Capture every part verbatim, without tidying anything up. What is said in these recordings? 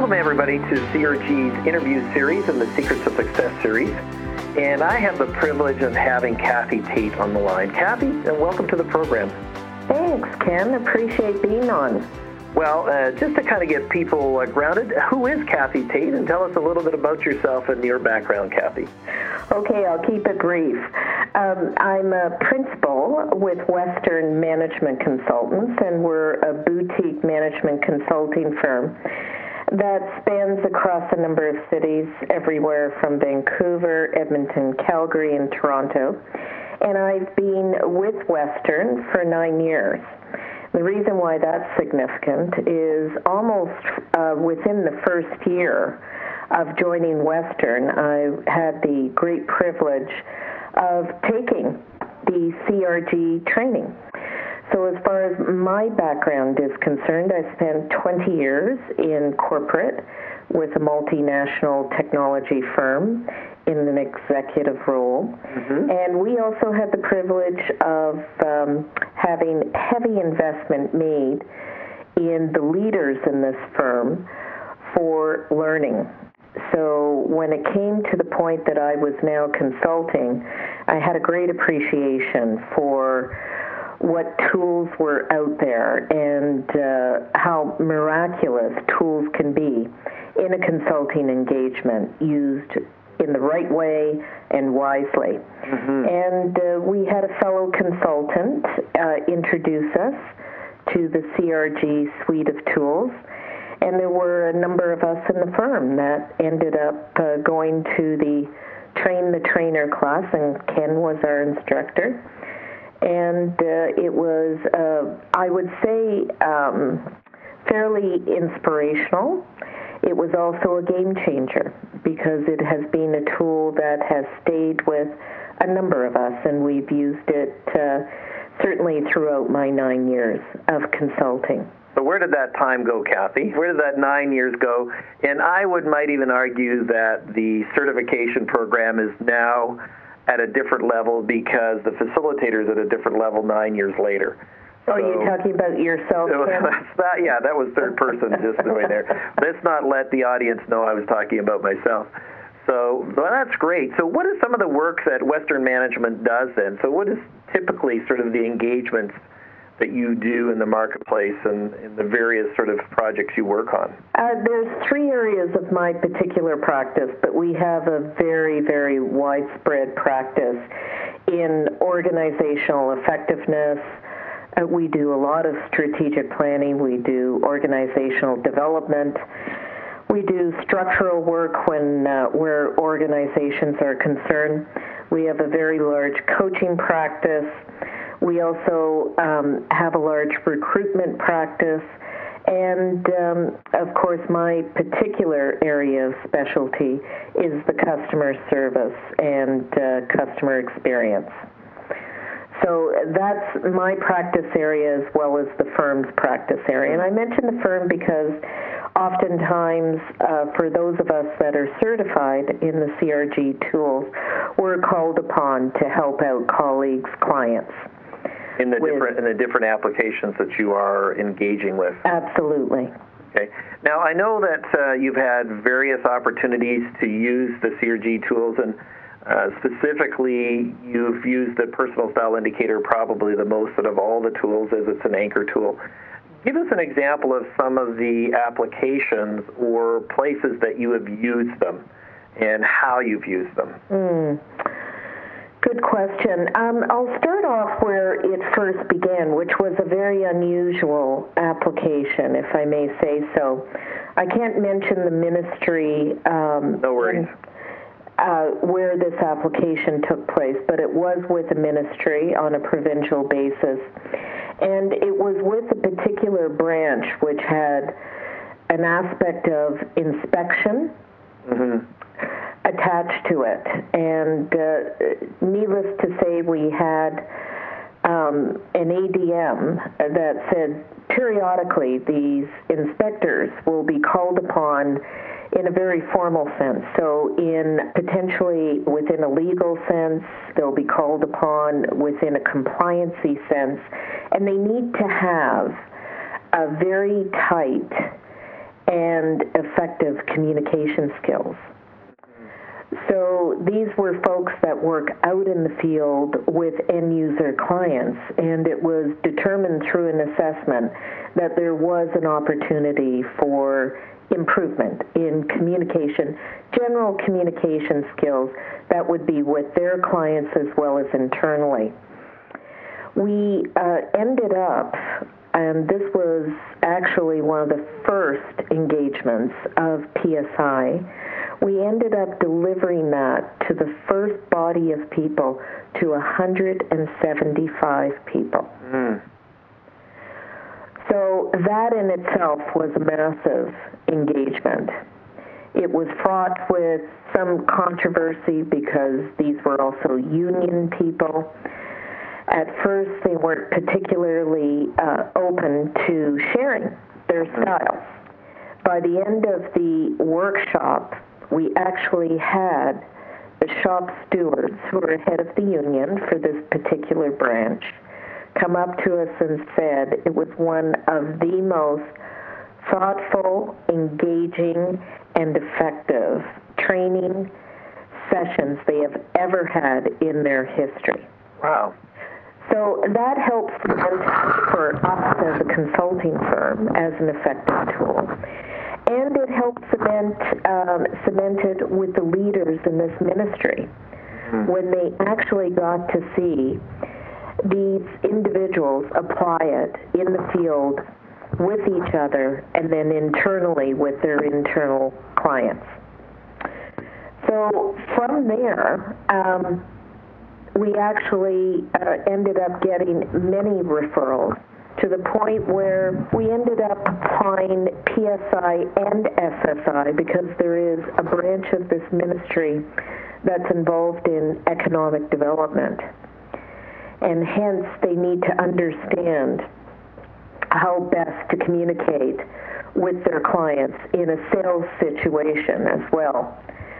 Welcome, everybody, to C R G's interview series and the Secrets of Success series. And I have the privilege of having Kathy Tate on the line. Kathy, and welcome to the program. Thanks, Ken. Appreciate being on. Well, uh, just to kind of get people uh, grounded, who is Kathy Tate? And tell us a little bit about yourself and your background, Kathy. Okay, I'll keep it brief. Um, I'm a principal with Western Management Consultants, and we're a boutique management consulting firm that spans across a number of cities, everywhere from Vancouver, Edmonton, Calgary, and Toronto. And I've been with Western for nine years. The reason why that's significant is almost uh, within the first year of joining Western, I had the great privilege of taking the C R G training. So as far as my background is concerned, I spent twenty years in corporate with a multinational technology firm in an executive role. Mm-hmm. And we also had the privilege of um, having heavy investment made in the leaders in this firm for learning. So when it came to the point that I was now consulting, I had a great appreciation for what tools were out there and uh, how miraculous tools can be in a consulting engagement used in the right way and wisely. Mm-hmm. And uh, we had a fellow consultant uh, introduce us to the C R G suite of tools, and there were a number of us in the firm that ended up uh, going to the Train the Trainer class, and Ken was our instructor. And uh, it was, uh, I would say, um, fairly inspirational. It was also a game changer because it has been a tool that has stayed with a number of us, and we've used it uh, certainly throughout my nine years of consulting. So where did that time go, Kathy? Where did that nine years go? And I would might even argue that the certification program is now at a different level because the facilitator is at a different level nine years later. Oh, so, you're talking about yourself, Ken? That's not, yeah, that was third person just the way there. Let's not let the audience know I was talking about myself. So well, that's great. So what is some of the work that Western Management does then? So what is typically sort of the engagements that you do in the marketplace and in the various sort of projects you work on? Uh, there's three areas of my particular practice, but we have a very, very widespread practice in organizational effectiveness. Uh, we do a lot of strategic planning. We do organizational development. We do structural work when uh, where organizations are concerned. We have a very large coaching practice. We also um, have a large recruitment practice. And, um, of course, my particular area of specialty is the customer service and uh, customer experience. So that's my practice area as well as the firm's practice area. And I mention the firm because oftentimes uh, for those of us that are certified in the C R G tools, we're called upon to help out colleagues, clients. In the with, different in the different applications that you are engaging with. Absolutely. Okay. Now, I know that uh, you've had various opportunities to use the C R G tools, and uh, specifically, you've used the Personal Style Indicator probably the most out of all the tools, as it's an anchor tool. Give us an example of some of the applications or places that you have used them and how you've used them. Mm. Good question. Um, I'll start off where it first began, which was a very unusual application, if I may say so. I can't mention the ministry um, no worries. In, uh, where this application took place, but it was with a ministry on a provincial basis. And it was with a particular branch which had an aspect of inspection mm-hmm. attached to it. And uh, needless to say, we had um, an A D M that said periodically these inspectors will be called upon in a very formal sense. So in potentially within a legal sense, they'll be called upon within a compliancy sense, and they need to have a very tight and effective communication skills. So these were folks that work out in the field with end-user clients, and it was determined through an assessment that there was an opportunity for improvement in communication, general communication skills that would be with their clients as well as internally. We uh, ended up, and this was actually one of the first engagements of P S I, we ended up delivering that to the first body of people, to one hundred seventy-five people. Mm. So that in itself was a massive engagement. It was fraught with some controversy because these were also union people. At first, they weren't particularly uh, open to sharing their styles. By the end of the workshop, we actually had the shop stewards, who were head of the union for this particular branch, come up to us and said it was one of the most thoughtful, engaging, and effective training sessions they have ever had in their history. Wow. So that helps for us as a consulting firm as an effective tool. And it helps cement, um, cement it with the leaders in this ministry mm-hmm. when they actually got to see these individuals apply it in the field with each other and then internally with their internal clients. So from there, um, we actually uh, ended up getting many referrals to the point where we ended up applying P S I and S S I because there is a branch of this ministry that's involved in economic development. And hence, they need to understand how best to communicate with their clients in a sales situation as well.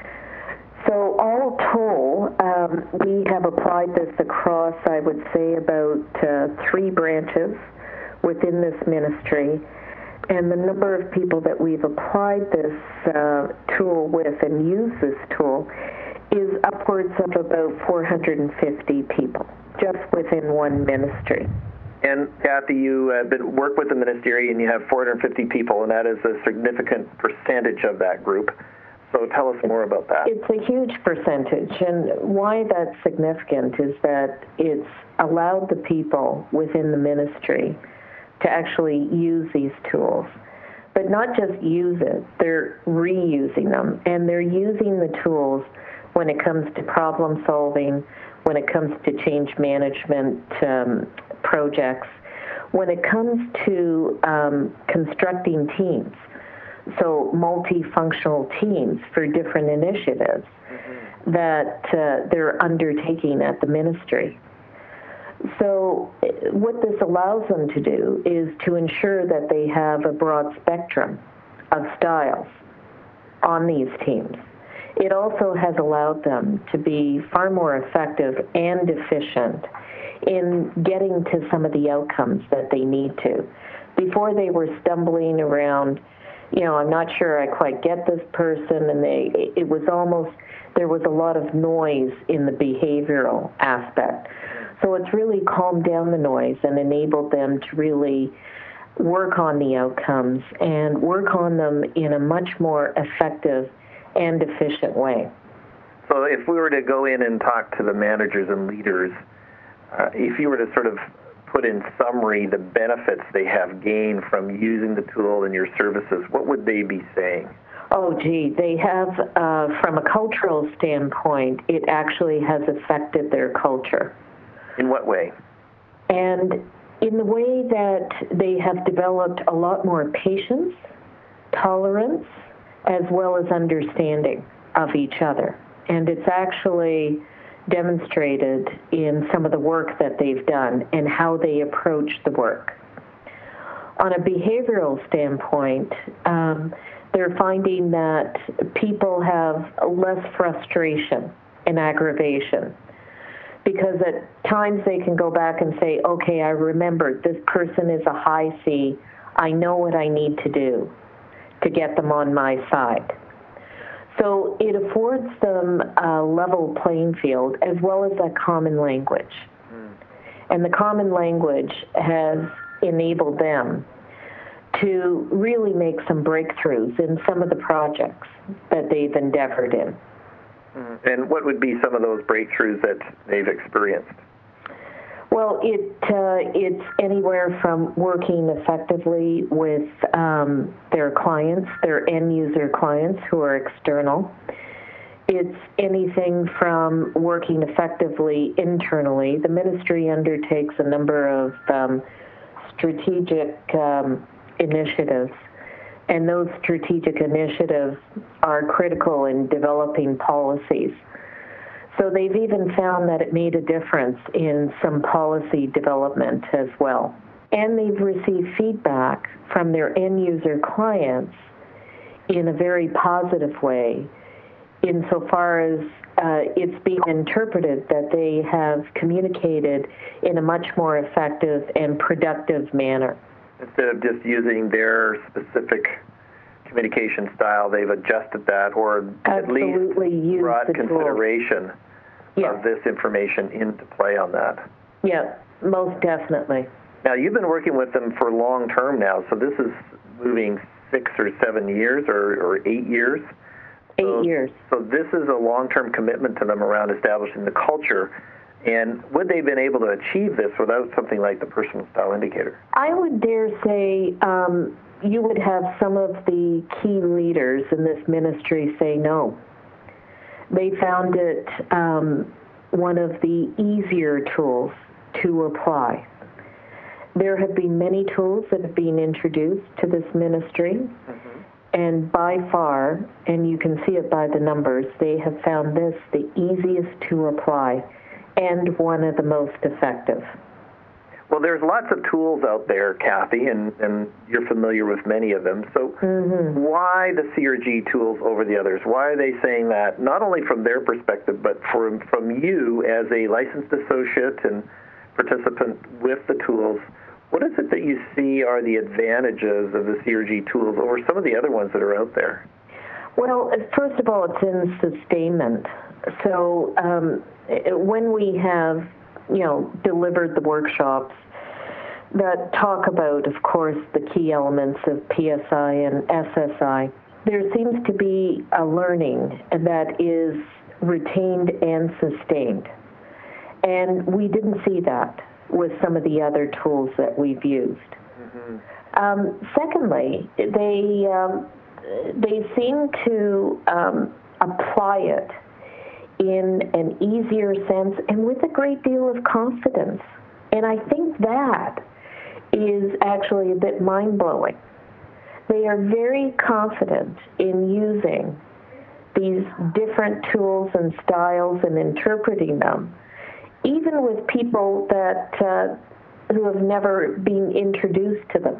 So all told, um, we have applied this across, I would say, about uh, three branches within this ministry. And the number of people that we've applied this uh, tool with and used this tool is upwards of about four hundred fifty people, just within one ministry. And Kathy, you have been work with the ministry and you have four hundred fifty people, and that is a significant percentage of that group. So tell us more about that. It's a huge percentage, and why that's significant is that it's allowed the people within the ministry to actually use these tools. But not just use it, they're reusing them, and they're using the tools when it comes to problem solving, when it comes to change management um, projects, when it comes to um, constructing teams. So multifunctional teams for different initiatives mm-hmm. that uh, they're undertaking at the ministry. So what this allows them to do is to ensure that they have a broad spectrum of styles on these teams. It also has allowed them to be far more effective and efficient in getting to some of the outcomes that they need to. Before, they were stumbling around, you know, I'm not sure I quite get this person, and they, it was almost, there was a lot of noise in the behavioral aspect. So it's really calmed down the noise and enabled them to really work on the outcomes and work on them in a much more effective and efficient way. So if we were to go in and talk to the managers and leaders, uh, if you were to sort of put in summary the benefits they have gained from using the tool and your services, what would they be saying? Oh, gee, they have, uh, from a cultural standpoint, it actually has affected their culture. In what way? And in the way that they have developed a lot more patience, tolerance, as well as understanding of each other. And it's actually demonstrated in some of the work that they've done and how they approach the work. On a behavioral standpoint, um, they're finding that people have less frustration and aggravation, because at times they can go back and say, okay, I remember this person is a high C. I know what I need to do to get them on my side. So it affords them a level playing field as well as a common language. Mm. And the common language has enabled them to really make some breakthroughs in some of the projects that they've endeavored in. Mm. And what would be some of those breakthroughs that they've experienced? Well, it uh, it's anywhere from working effectively with um, their clients, their end-user clients who are external. It's anything from working effectively internally. The ministry undertakes a number of um, strategic um, initiatives, and those strategic initiatives are critical in developing policies. So they've even found that it made a difference in some policy development as well. And they've received feedback from their end-user clients in a very positive way, insofar as uh, it's being interpreted that they have communicated in a much more effective and productive manner. Instead of just using their specific communication style, they've adjusted that, or Absolutely at least brought consideration yeah. of this information into play on that. Yeah, most definitely. Now, you've been working with them for long term now, so this is moving six or seven years or, or eight years? Eight so, years. So this is a long-term commitment to them around establishing the culture. And would they have been able to achieve this without something like the personal style indicator? I would dare say um, you would have some of the key leaders in this ministry say no. They found it um, one of the easier tools to apply. There have been many tools that have been introduced to this ministry, mm-hmm. and by far, and you can see it by the numbers, they have found this the easiest to apply and one of the most effective. Well, there's lots of tools out there, Kathy, and, and you're familiar with many of them. So mm-hmm. why the C R G tools over the others? Why are they saying that, not only from their perspective, but from, from you as a licensed associate and participant with the tools? What is it that you see are the advantages of the C R G tools over some of the other ones that are out there? Well, first of all, it's in sustainment. So um, when we have, you know, delivered the workshops that talk about, of course, the key elements of P S I and S S I, there seems to be a learning that is retained and sustained. And we didn't see that with some of the other tools that we've used. Mm-hmm. Um, secondly, they um, they seem to um, apply it in an easier sense and with a great deal of confidence. And I think that is actually a bit mind-blowing. They are very confident in using these different tools and styles and interpreting them, even with people that uh, who have never been introduced to them,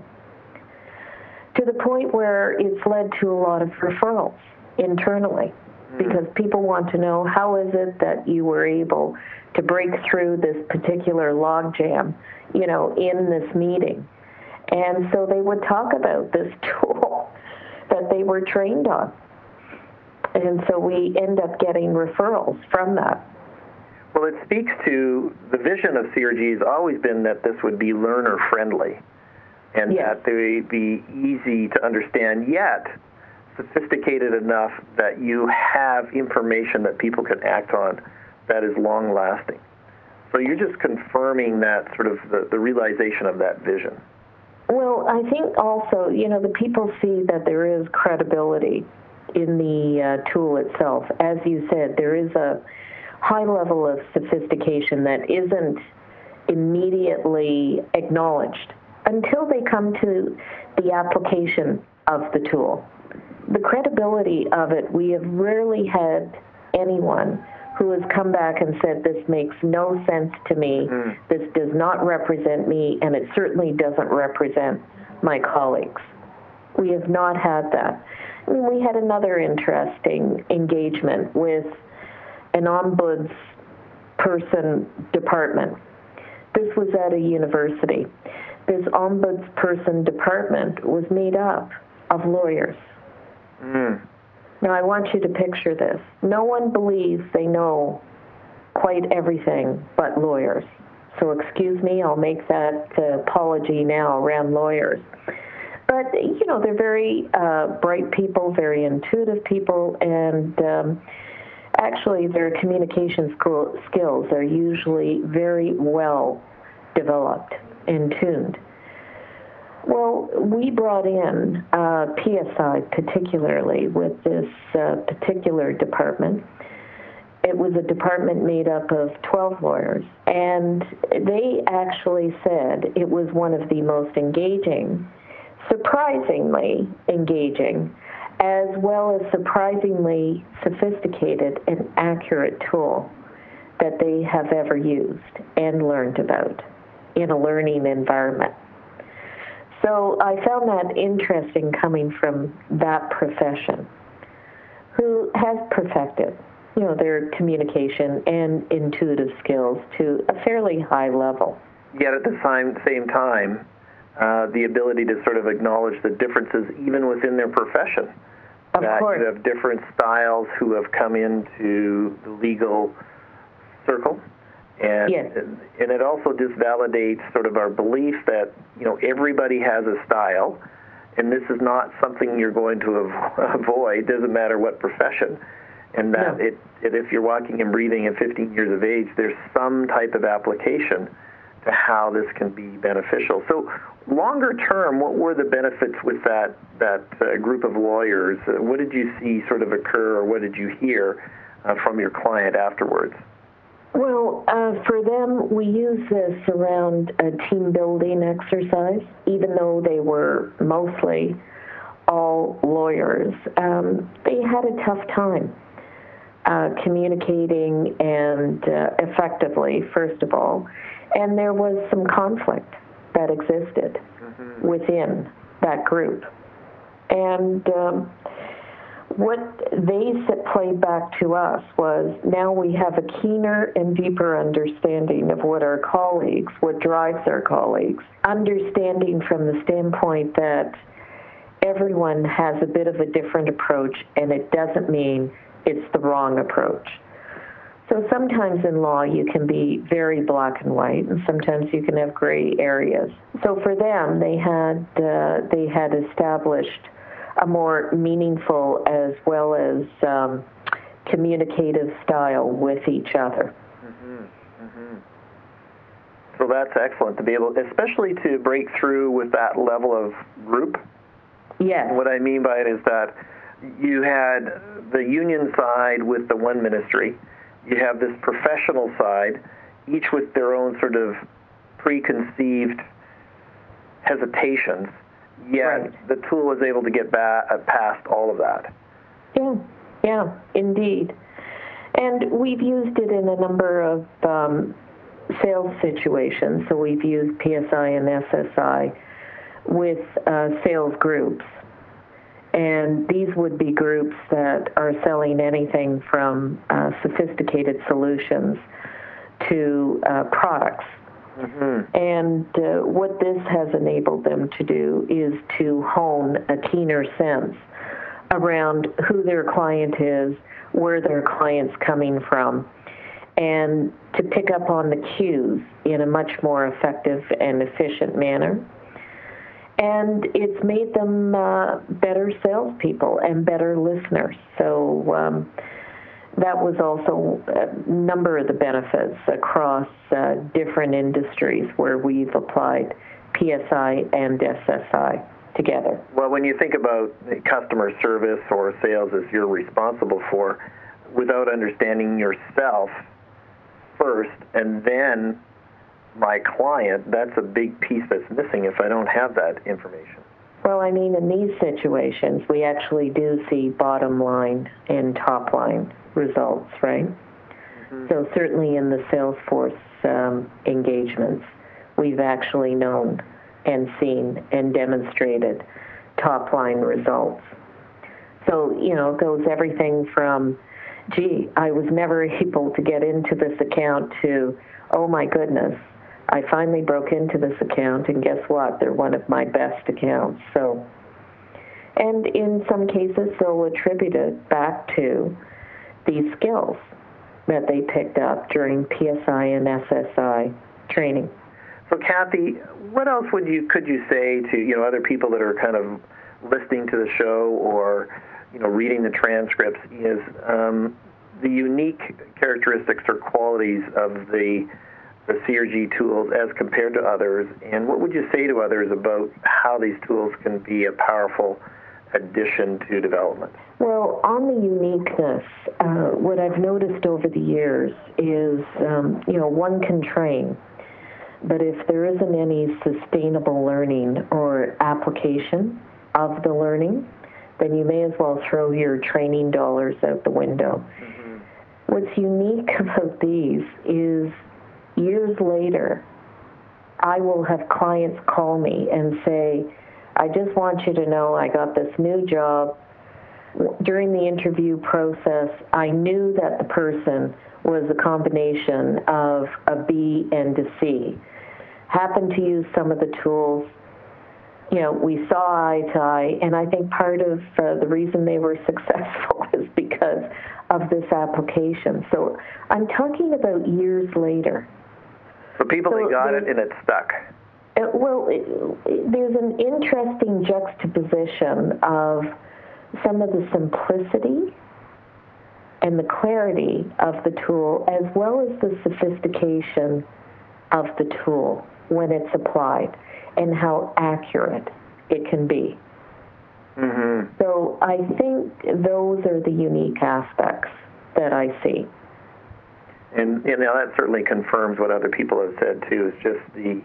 to the point where it's led to a lot of referrals internally, mm. because people want to know, how is it that you were able to break through this particular logjam, you know, in this meeting? And so they would talk about this tool that they were trained on. And so we end up getting referrals from that. Well, it speaks to the vision of C R G has always been that this would be learner-friendly and yes. that they would be easy to understand, yet sophisticated enough that you have information that people can act on that is long-lasting. So you're just confirming that sort of the, the realization of that vision. Well, I think also, you know, the people see that there is credibility in the uh, tool itself. As you said, there is a high level of sophistication that isn't immediately acknowledged until they come to the application of the tool. The credibility of it, we have rarely had anyone who has come back and said, this makes no sense to me, mm. this does not represent me, and it certainly doesn't represent my colleagues. We have not had that. I mean, we had another interesting engagement with an ombudsperson department. This was at a university. This ombudsperson department was made up of lawyers. Now, I want you to picture this. No one believes they know quite everything but lawyers. So excuse me, I'll make that uh, apology now around lawyers. But, you know, they're very uh, bright people, very intuitive people, and um, actually their communication school skills are usually very well developed and tuned. Well, we brought in uh, P S I particularly with this uh, particular department. It was a department made up of twelve lawyers, and they actually said it was one of the most engaging, surprisingly engaging, as well as surprisingly sophisticated and accurate tool that they have ever used and learned about in a learning environment. So I found that interesting coming from that profession, who has perfected, you know, their communication and intuitive skills to a fairly high level. Yet at the same, same time, uh, the ability to sort of acknowledge the differences even within their profession. Of that course. You have different styles who have come into the legal circle. And, yes. and it also just validates sort of our belief that, you know, everybody has a style, and this is not something you're going to av- avoid, doesn't matter what profession. And that no. it, it, if you're walking and breathing at fifteen years of age, there's some type of application to how this can be beneficial. So longer term, what were the benefits with that, that uh, group of lawyers? Uh, what did you see sort of occur, or what did you hear uh, from your client afterwards? Well, uh, for them, we use this around a team building exercise, even though they were mostly all lawyers. Um, they had a tough time uh, communicating and uh, effectively, first of all, and there was some conflict that existed mm-hmm. within that group. And um, what they played back to us was, now we have a keener and deeper understanding of what our colleagues, what drives our colleagues, understanding from the standpoint that everyone has a bit of a different approach, and it doesn't mean it's the wrong approach. So sometimes in law you can be very black and white, and sometimes you can have gray areas. So for them, they had uh, they had established a more meaningful as well as um, communicative style with each other. Mm-hmm. Mm-hmm. So that's excellent to be able, especially to break through with that level of group. Yes. What I mean by it is that you had the union side with the one ministry. You have this professional side, each with their own sort of preconceived hesitations. Yet right. the tool was able to get ba- past all of that. Yeah, yeah, indeed. And we've used it in a number of um, sales situations. So we've used P S I and S S I with uh, sales groups. And these would be groups that are selling anything from uh, sophisticated solutions to uh, products. Mm-hmm. And uh, what this has enabled them to do is to hone a keener sense around who their client is, where their client's coming from, and to pick up on the cues in a much more effective and efficient manner. And it's made them uh, better salespeople and better listeners. So um, that was also a number of the benefits across uh, different industries where we've applied P S I and S S I together. Well, when you think about customer service or sales as you're responsible for, without understanding yourself first and then my client, that's a big piece that's missing if I don't have that information. Well, I mean, in these situations, we actually do see bottom line and top line results, right? Mm-hmm. So certainly in the Salesforce um, engagements, we've actually known and seen and demonstrated top line results. So, you know, it goes everything from, gee, I was never able to get into this account to, oh my goodness, I finally broke into this account, and guess what? They're one of my best accounts. So And in some cases, they'll attribute it back to these skills that they picked up during P S I and S S I training. So, Kathy, what else would you could you say to you know other people that are kind of listening to the show or you know reading the transcripts is um, the unique characteristics or qualities of the the C R G tools as compared to others, and what would you say to others about how these tools can be a powerful addition to development? Well, on the uniqueness, uh, what I've noticed over the years is, um, you know, one can train, but if there isn't any sustainable learning or application of the learning, then you may as well throw your training dollars out the window. Mm-hmm. What's unique about these is years later, I will have clients call me and say, I just want you to know I got this new job. During the interview process, I knew that the person was a combination of a B and a C. Happened to use some of the tools. You know, we saw eye to eye, and I think part of uh, the reason they were successful is because of this application. So I'm talking about years later. So people so that got it and it stuck. Uh, well, it, it, there's an interesting juxtaposition of some of the simplicity and the clarity of the tool, as well as the sophistication of the tool when it's applied and how accurate it can be. Mm-hmm. So I think those are the unique aspects that I see. And you know that certainly confirms what other people have said too. Is just the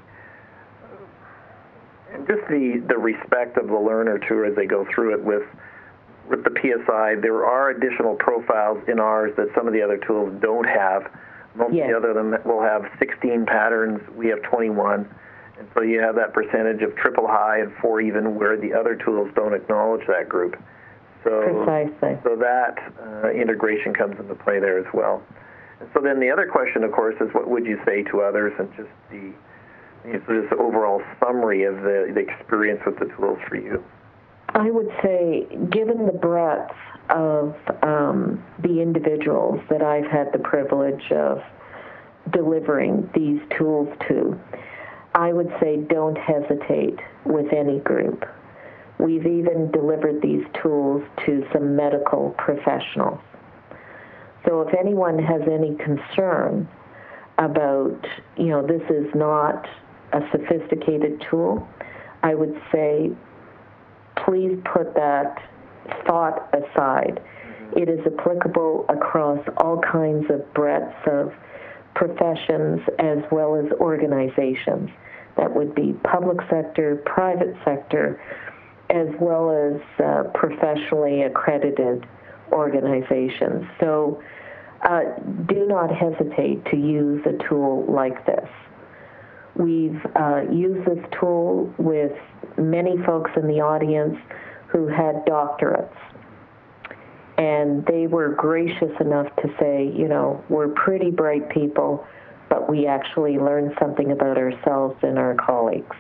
and just the, the respect of the learner too as they go through it with with the P S I. There are additional profiles in ours that some of the other tools don't have. Most yes. of the other them will have sixteen patterns. We have twenty-one, and so you have that percentage of triple high and four even where the other tools don't acknowledge that group. So Precisely. so that uh, integration comes into play there as well. And so then the other question, of course, is what would you say to others, and just the you know, this overall summary of the, the experience with the tools for you. I would say, given the breadth of um, the individuals that I've had the privilege of delivering these tools to, I would say don't hesitate with any group. We've even delivered these tools to some medical professionals. So if anyone has any concern about, you know, this is not a sophisticated tool, I would say please put that thought aside. Mm-hmm. It is applicable across all kinds of breadths of professions as well as organizations. That would be public sector, private sector, as well as uh, professionally accredited organizations. So uh, do not hesitate to use a tool like this. We've uh, used this tool with many folks in the audience who had doctorates, and they were gracious enough to say, you know, we're pretty bright people, but we actually learned something about ourselves and our colleagues.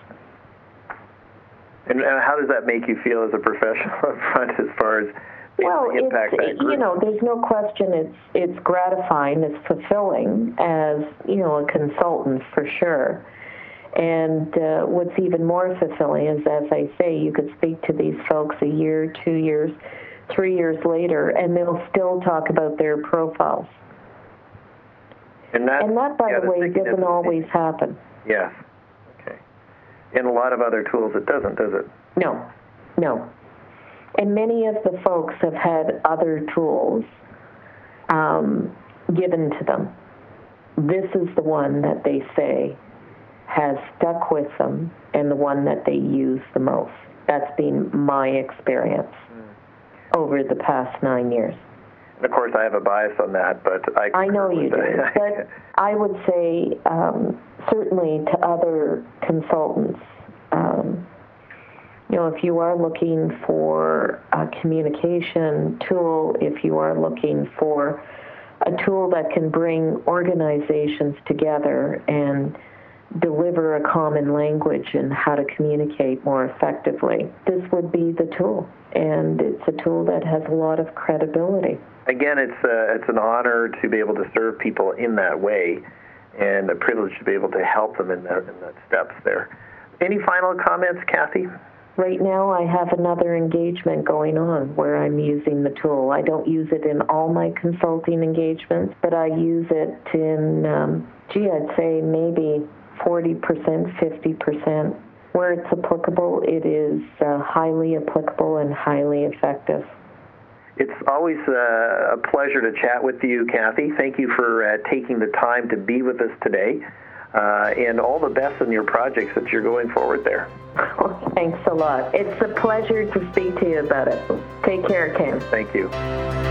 And how does that make you feel as a professional up front as far as well, the impact it's, that group? You know, there's no question it's it's gratifying, it's fulfilling as, you know, a consultant for sure. And uh, what's even more fulfilling is, as I say, you could speak to these folks a year, two years, three years later, and they'll still talk about their profiles. And that, and that by yeah, the way, doesn't always happen. Yes. Okay. In a lot of other tools, it doesn't, does it? No. No. And many of the folks have had other tools um, given to them. This is the one that they say has stuck with them and the one that they use the most. That's been my experience mm. over the past nine years. And of course, I have a bias on that, but I... I know you do. But I would say um, certainly to other consultants, um, you know, if you are looking for a communication tool, if you are looking for a tool that can bring organizations together and deliver a common language and how to communicate more effectively, this would be the tool. And it's a tool that has a lot of credibility. Again, it's uh, it's an honor to be able to serve people in that way, and a privilege to be able to help them in that in that steps there. Any final comments, Kathy? Right now, I have another engagement going on where I'm using the tool. I don't use it in all my consulting engagements, but I use it in, um, gee, I'd say maybe forty percent, fifty percent. Where it's applicable, it is uh, highly applicable and highly effective. It's always uh, a pleasure to chat with you, Kathy. Thank you for uh, taking the time to be with us today, uh, and all the best in your projects that you're going forward there. Well, thanks a lot. It's a pleasure to speak to you about it. Take care, Ken. Thank you.